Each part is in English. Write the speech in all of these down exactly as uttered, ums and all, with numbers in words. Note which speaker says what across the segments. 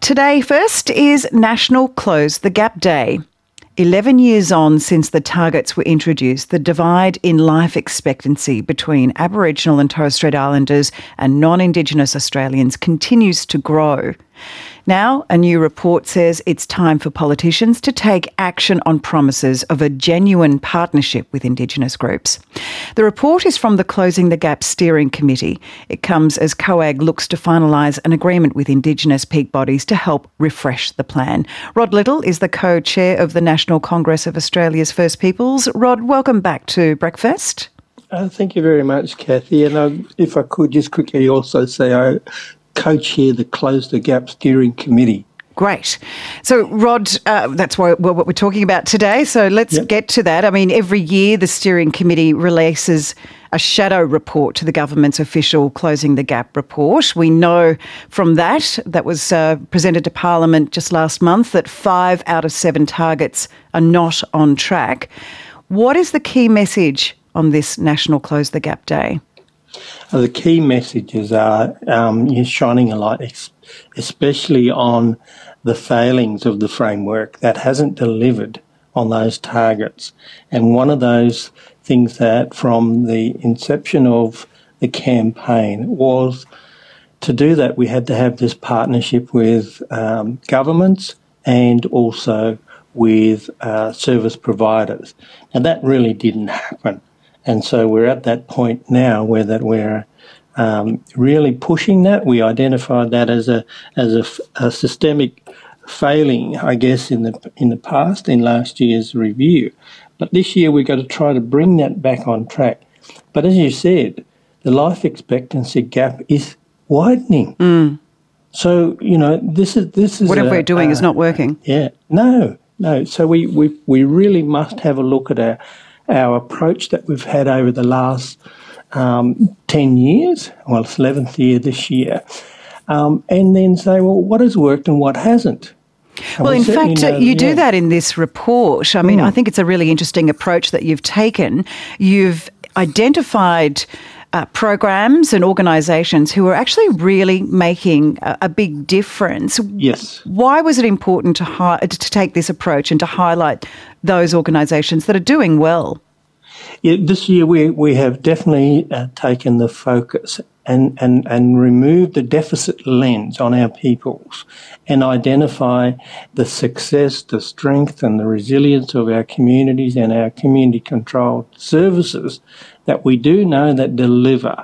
Speaker 1: Today, first, is National Close the Gap Day. Eleven years on since the targets were introduced, the divide in life expectancy between Aboriginal and Torres Strait Islanders and non-Indigenous Australians continues to grow. Now, a new report says it's time for politicians to take action on promises of a genuine partnership with Indigenous groups. The report is from the Closing the Gap Steering Committee. It comes as COAG looks to finalise an agreement with Indigenous peak bodies to help refresh the plan. Rod Little is the co-chair of the National Congress of Australia's First Peoples. Rod, welcome back to Breakfast.
Speaker 2: Uh, thank you very much, Kathy. And uh, if I could just quickly also say I co-chair the Close the Gap Steering Committee.
Speaker 1: Great. So, Rod, uh, that's what, what we're talking about today. So let's yep. get to that. I mean, every year the Steering Committee releases a shadow report to the government's official Closing the Gap report. We know from that, that was uh, presented to Parliament just last month, that five out of seven targets are not on track. What is the key message on this National Close the Gap Day?
Speaker 2: Uh, the key messages are um, you're shining a light, ex- especially on the failings of the framework that hasn't delivered on those targets. And one of those things that from the inception of the campaign was to do that, we had to have this partnership with um, governments and also with uh, service providers. And that really didn't happen. And so we're at that point now where that we're um, really pushing that. We identified that as a as a, a systemic failing, I guess, in the in the past, in last year's review. But this year we've got to try to bring that back on track. But as you said, the life expectancy gap is widening.
Speaker 1: Mm.
Speaker 2: So, you know, this is this is
Speaker 1: whatever
Speaker 2: a,
Speaker 1: we're doing
Speaker 2: uh,
Speaker 1: is not working.
Speaker 2: Yeah, no, no. So we we we really must have a look at our. Our approach that we've had over the last um, ten years, well, it's eleventh year this year, um, and then say, well, what has worked and what hasn't? And
Speaker 1: well,
Speaker 2: we
Speaker 1: in fact,
Speaker 2: know,
Speaker 1: you
Speaker 2: yeah.
Speaker 1: do that in this report. I mean,
Speaker 2: mm.
Speaker 1: I think it's a really interesting approach that you've taken. You've identified Uh, programs and organisations who are actually really making a, a big difference.
Speaker 2: Yes.
Speaker 1: Why was it important to hi- to take this approach and to highlight those organisations that are doing well?
Speaker 2: Yeah, this year we, we have definitely uh, taken the focus and, and, and removed the deficit lens on our peoples and identify the success, the strength and the resilience of our communities and our community-controlled services that we do know that deliver.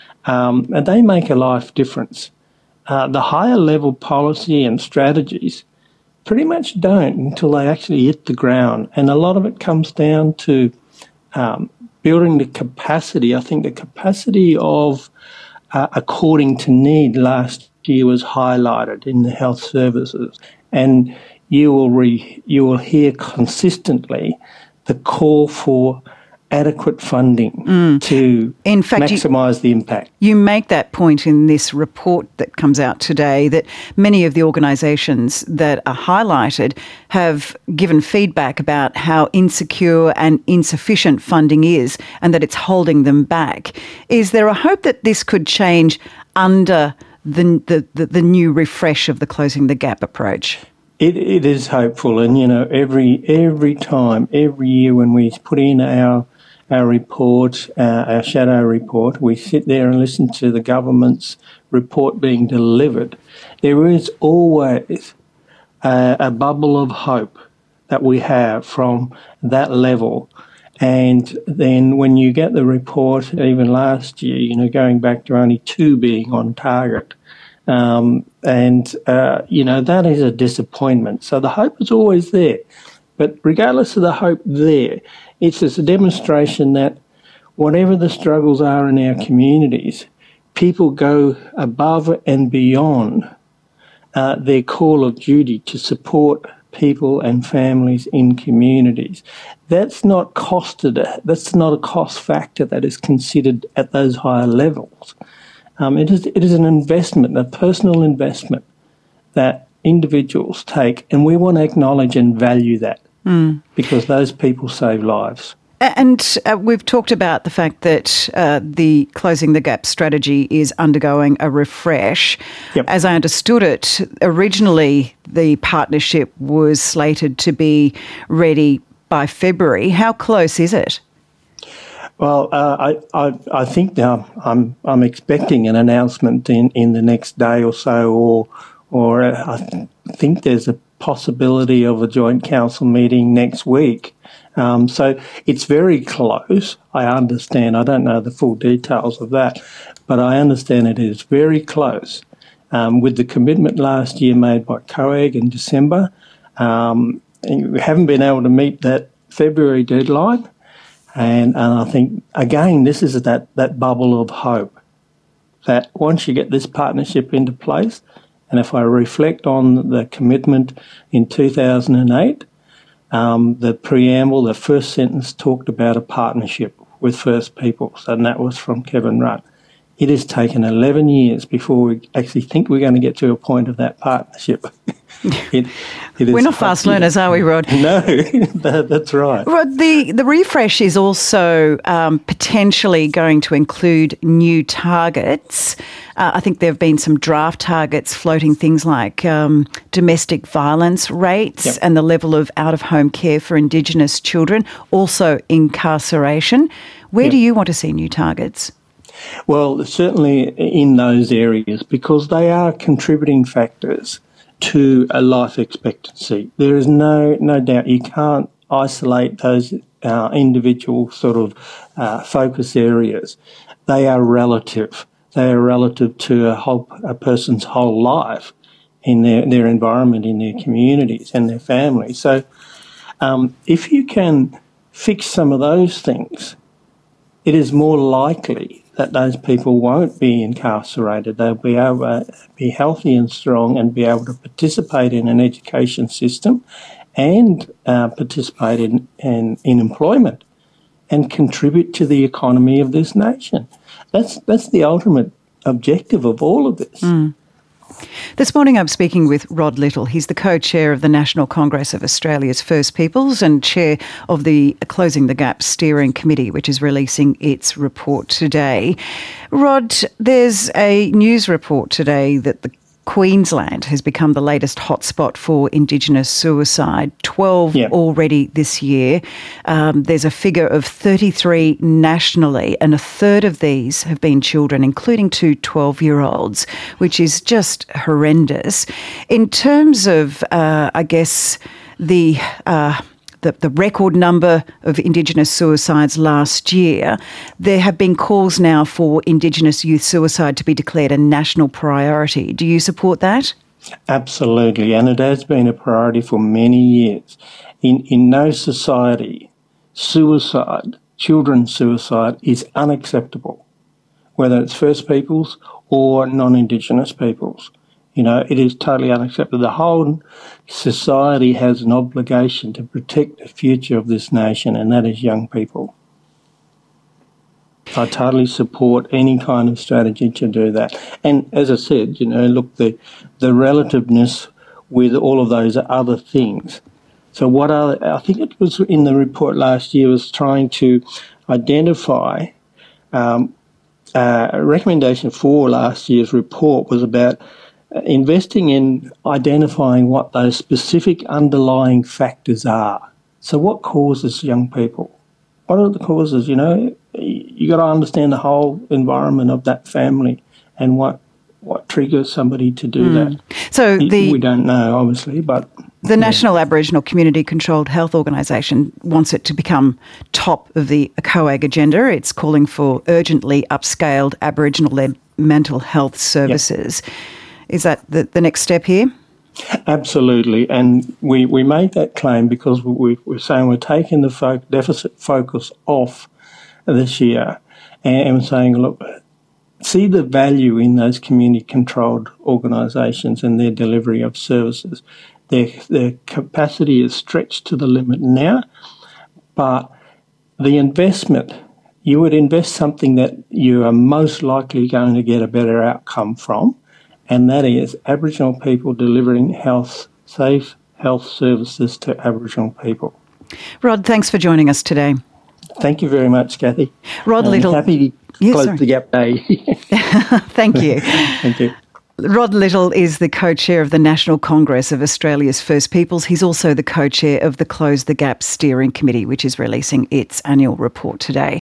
Speaker 2: Um, and they make a life difference. Uh, the higher level policy and strategies pretty much don't until they actually hit the ground. And a lot of it comes down to um, building the capacity. I think the capacity of uh, according to need last year was highlighted in the health services. And you will re, you will hear consistently the call for adequate funding mm. to
Speaker 1: in fact,
Speaker 2: maximise the impact.
Speaker 1: You make that point in this report that comes out today that many of the organisations that are highlighted have given feedback about how insecure and insufficient funding is and that it's holding them back. Is there a hope that this could change under the the, the, the new refresh of the Closing the Gap approach?
Speaker 2: It, it is hopeful, and you know, every every time, every year when we put in our our report, uh, our shadow report, we sit there and listen to the government's report being delivered. There is always a, a bubble of hope that we have from that level. And then when you get the report, even last year, you know, going back to only two being on target, um, and, uh, you know, that is a disappointment. So the hope is always there. But regardless of the hope there, it's just a demonstration that whatever the struggles are in our communities, people go above and beyond uh, their call of duty to support people and families in communities. That's not costed, that's not a cost factor that is considered at those higher levels. Um, it is, it is an investment, a personal investment that individuals take, and we want to acknowledge and value that mm. because those people save lives.
Speaker 1: And uh, we've talked about the fact that uh, the Closing the Gap strategy is undergoing a refresh.
Speaker 2: Yep.
Speaker 1: As I understood it, originally the partnership was slated to be ready by February. How close is it?
Speaker 2: Well, uh, I, I I think now I'm I'm expecting an announcement in, in the next day or so, or or uh, I th- think there's a possibility of a joint council meeting next week. Um, so it's very close. I understand. I don't know the full details of that, but I understand it is very close. Um, with the commitment last year made by COAG in December, um, we haven't been able to meet that February deadline. And, and I think, again, this is that, that bubble of hope that once you get this partnership into place, and if I reflect on the commitment in two thousand eight, um, the preamble, the first sentence talked about a partnership with First Peoples, and that was from Kevin Rudd. It has taken eleven years before we actually think we're going to get to a point of that partnership. it, it
Speaker 1: We're not fast learners, are we, Rod?
Speaker 2: No, that, that's right.
Speaker 1: Rod, the, the refresh is also um, potentially going to include new targets. Uh, I think there have been some draft targets floating things like um, domestic violence rates
Speaker 2: Yep.
Speaker 1: and the level of out-of-home care for Indigenous children, also incarceration. Where
Speaker 2: Yep.
Speaker 1: do you want to see new targets?
Speaker 2: Well, certainly in those areas, because they are contributing factors to a life expectancy. There is no no doubt you can't isolate those uh, individual sort of uh, focus areas. They are relative. They are relative to a whole a person's whole life in their, their environment, in their communities and their families. So um, if you can fix some of those things, it is more likely that those people won't be incarcerated. They'll be able to be healthy and strong and be able to participate in an education system and uh, participate in, in, in employment and contribute to the economy of this nation. That's, that's the ultimate objective of all of this.
Speaker 1: Mm. This morning I'm speaking with Rod Little. He's the co-chair of the National Congress of Australia's First Peoples and chair of the Closing the Gap Steering Committee, which is releasing its report today. Rod, there's a news report today that the Queensland has become the latest hotspot for Indigenous suicide, twelve
Speaker 2: Yeah.
Speaker 1: already this year. Um, there's a figure of thirty-three nationally, and a third of these have been children, including two twelve-year-olds, which is just horrendous. In terms of, uh, I guess, the... Uh, The, the record number of Indigenous suicides last year, there have been calls now for Indigenous youth suicide to be declared a national priority. Do you support that?
Speaker 2: Absolutely, and it has been a priority for many years. In, in no society, suicide, children's suicide, is unacceptable, whether it's First Peoples or non-Indigenous peoples. You know, it is totally unacceptable. The whole society has an obligation to protect the future of this nation, and that is young people. I totally support any kind of strategy to do that. And as I said, you know, look, the the relativeness with all of those other things. So what are, I think it was in the report last year, was trying to identify, um, uh, a recommendation for last year's report was about investing in identifying what those specific underlying factors are. So what causes young people? What are the causes? You know, you got to understand the whole environment of that family and what what triggers somebody to do mm. that.
Speaker 1: So the
Speaker 2: we don't know, obviously, but
Speaker 1: the National yeah. Aboriginal Community Controlled Health Organisation wants it to become top of the COAG agenda. It's calling for urgently upscaled Aboriginal-led mental health services. Yep. Is that the, the next step here?
Speaker 2: Absolutely. And we, we made that claim because we, we're saying we're taking the fo- deficit focus off this year and we're saying, look, see the value in those community-controlled organisations and their delivery of services. Their, their capacity is stretched to the limit now, but the investment, you would invest something that you are most likely going to get a better outcome from, and that is Aboriginal people delivering health, safe health services to Aboriginal people.
Speaker 1: Rod, thanks for joining us today.
Speaker 2: Thank you very much, Kathy.
Speaker 1: Rod
Speaker 2: I'm
Speaker 1: Little.
Speaker 2: happy to
Speaker 1: Yes,
Speaker 2: close
Speaker 1: sorry.
Speaker 2: the gap day.
Speaker 1: Thank you.
Speaker 2: Thank you.
Speaker 1: Rod Little is the co-chair of the National Congress of Australia's First Peoples. He's also the co-chair of the Close the Gap Steering Committee, which is releasing its annual report today.